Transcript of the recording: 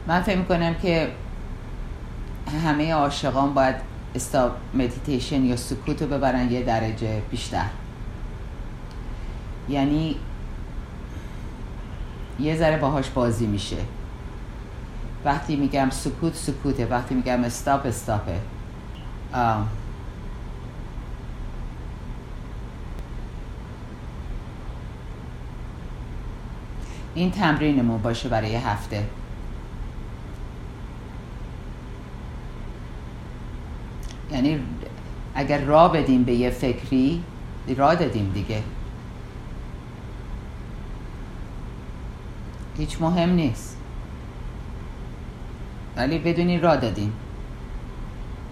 من فکر میکنم که همه عاشقان باید استاپ مدیتیشن یا سکوت رو ببرن یه درجه بیشتر. یعنی یه ذره باهاش بازی میشه. وقتی میگم سکوت سکوته، وقتی میگم استاپ استاپه. این تمرینمون باشه برای هفته. یعنی اگر راه بدیم به یه فکری، راه دادیم دیگه، هیچ مهم نیست، ولی بدونی راه دادیم.